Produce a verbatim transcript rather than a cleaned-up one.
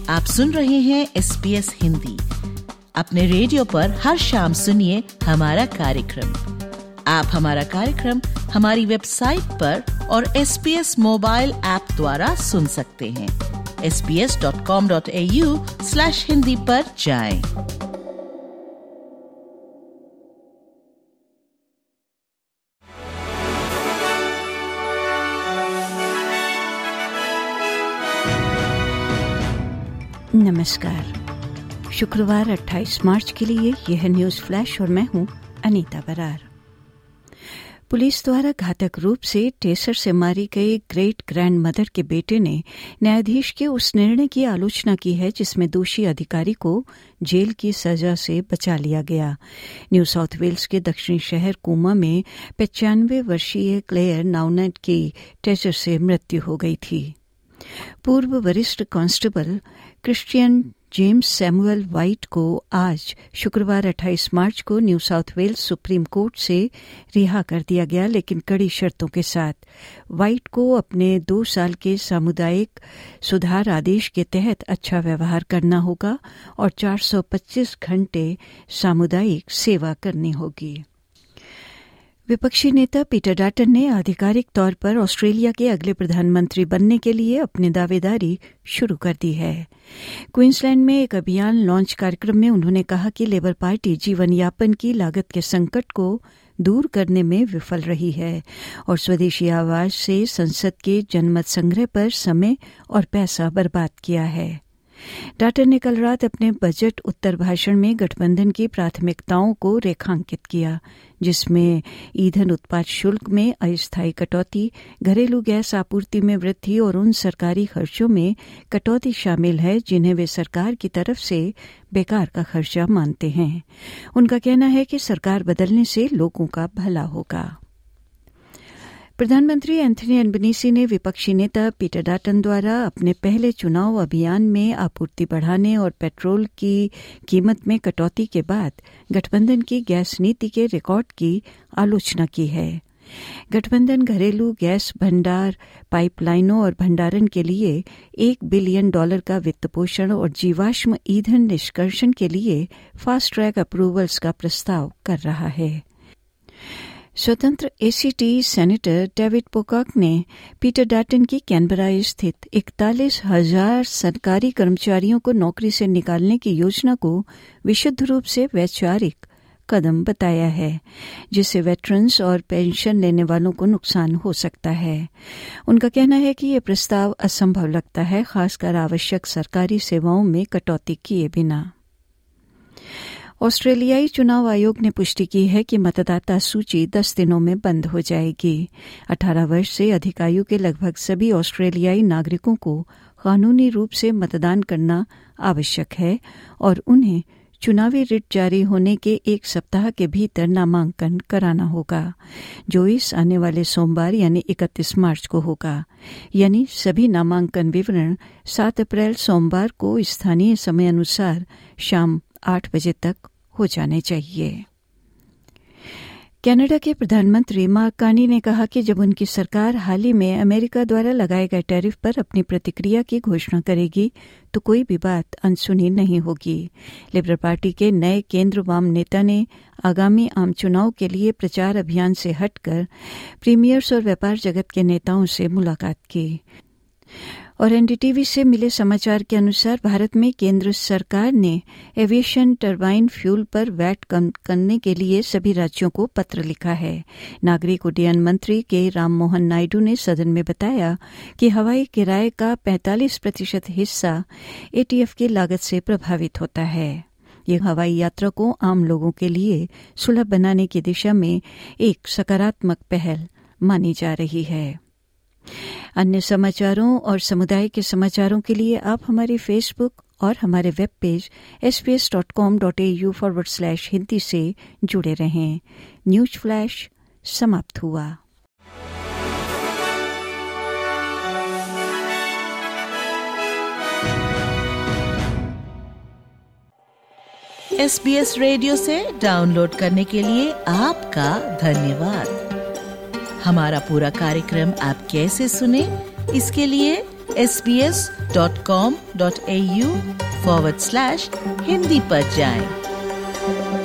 आप सुन रहे हैं एस बी एस हिंदी। अपने रेडियो पर हर शाम सुनिए हमारा कार्यक्रम। आप हमारा कार्यक्रम हमारी वेबसाइट पर और S B S mobile app द्वारा सुन सकते हैं। S B S dot com dot A U slash Hindi पर जाएं। नमस्कार। शुक्रवार अट्ठाईस मार्च के लिए यह न्यूज़ फ्लैश और मैं हूं अनीता बरार। पुलिस द्वारा घातक रूप से टेसर से मारी गई ग्रेट ग्रैंड मदर के बेटे ने न्यायाधीश के उस निर्णय की आलोचना की है जिसमें दोषी अधिकारी को जेल की सजा से बचा लिया गया। न्यू साउथ वेल्स के दक्षिणी शहर कोमा में पचानवे वर्षीय क्लेयर नाउनेट की टेसर से मृत्यु हो गई थी। पूर्व वरिष्ठ constable Christian James Samuel White को आज शुक्रवार अट्ठाईस मार्च को New South Wales Supreme Court से रिहा कर दिया गया, लेकिन कड़ी शर्तों के साथ। वाइट को अपने दो साल के सामुदायिक सुधार आदेश के तहत अच्छा व्यवहार करना होगा और चार सौ पच्चीस घंटे सामुदायिक सेवा करनी होगी। विपक्षी नेता पीटर डटन ने आधिकारिक तौर पर ऑस्ट्रेलिया के अगले प्रधानमंत्री बनने के लिए अपनी दावेदारी शुरू कर दी है। क्वींसलैंड में एक अभियान लॉन्च कार्यक्रम में उन्होंने कहा कि लेबर पार्टी जीवन यापन की लागत के संकट को दूर करने में विफल रही है और स्वदेशी आवाज से संसद के जनमत संग्रह पर समय और पैसा बर्बाद किया है। डटन ने कल रात अपने बजट उत्तर भाषण में गठबंधन की प्राथमिकताओं को रेखांकित किया, जिसमें ईंधन उत्पाद शुल्क में अस्थायी कटौती, घरेलू गैस आपूर्ति में वृद्धि और उन सरकारी खर्चों में कटौती शामिल है जिन्हें वे सरकार की तरफ से बेकार का खर्चा मानते हैं। उनका कहना है कि सरकार बदलने से लोगों का भला होगा। प्रधानमंत्री एंथनी एल्बनीज़ी ने विपक्षी नेता पीटर डटन द्वारा अपने पहले चुनाव अभियान में आपूर्ति बढ़ाने और पेट्रोल की कीमत में कटौती के बाद गठबंधन की गैस नीति के रिकॉर्ड की आलोचना की है। गठबंधन घरेलू गैस भंडार, पाइपलाइनों और भंडारण के लिए एक बिलियन डॉलर का वित्त पोषण और जीवाश्म ईंधन निष्कर्षण के लिए फास्ट ट्रैक अप्रूवल्स का प्रस्ताव कर रहा है। स्वतंत्र एसीटी सेनेटर डेविड पोकॉक ने पीटर डटन की कैनबरा स्थित इकतालीस हजार सरकारी कर्मचारियों को नौकरी से निकालने की योजना को विशुद्ध रूप से वैचारिक कदम बताया है, जिससे वेटरन्स और पेंशन लेने वालों को नुकसान हो सकता है। उनका कहना है कि यह प्रस्ताव असंभव लगता है, खासकर आवश्यक सरकारी सेवाओं में कटौती किए बिना। ऑस्ट्रेलियाई चुनाव आयोग ने पुष्टि की है कि मतदाता सूची दस दिनों में बंद हो जाएगी। अठारह वर्ष से अधिक आयु के लगभग सभी ऑस्ट्रेलियाई नागरिकों को कानूनी रूप से मतदान करना आवश्यक है और उन्हें चुनावी रिट जारी होने के एक सप्ताह के भीतर नामांकन कराना होगा, जो इस आने वाले सोमवार यानी इकतीस मार्च को होगा। यानी सभी नामांकन विवरण सात अप्रैल सोमवार को स्थानीय समय अनुसार शाम आठ बजे तक हो जाने चाहिए। कनाडा के प्रधानमंत्री मार्क कार्नी ने कहा कि जब उनकी सरकार हाल ही में अमेरिका द्वारा लगाए गए टैरिफ पर अपनी प्रतिक्रिया की घोषणा करेगी तो कोई भी बात अनसुनी नहीं होगी। लिबरल पार्टी के नए केंद्र वाम नेता ने आगामी आम चुनाव के लिए प्रचार अभियान से हटकर प्रीमियर्स और व्यापार जगत के नेताओं से मुलाकात की और एनडीटीवी से मिले समाचार के अनुसार भारत में केंद्र सरकार ने एविएशन टरबाइन फ्यूल पर वैट कम करने के लिए सभी राज्यों को पत्र लिखा है। नागरिक उड्डयन मंत्री के राम मोहन नायडू ने सदन में बताया कि हवाई किराए का पैंतालीस प्रतिशत हिस्सा एटीएफ की लागत से प्रभावित होता है। यह हवाई यात्रा को आम लोगों के लिए सुलभ बनाने की दिशा में एक सकारात्मक पहल मानी जा रही है। अन्य समाचारों और समुदाय के समाचारों के लिए आप हमारे फेसबुक और हमारे web page S B S dot com dot A U forward slash Hindi से जुड़े रहें। न्यूज फ्लैश समाप्त हुआ। एस बी एस रेडियो से डाउनलोड करने के लिए आपका धन्यवाद। हमारा पूरा कार्यक्रम आप कैसे सुने, इसके लिए S B S dot com dot A U forward slash Hindi पर जाएं।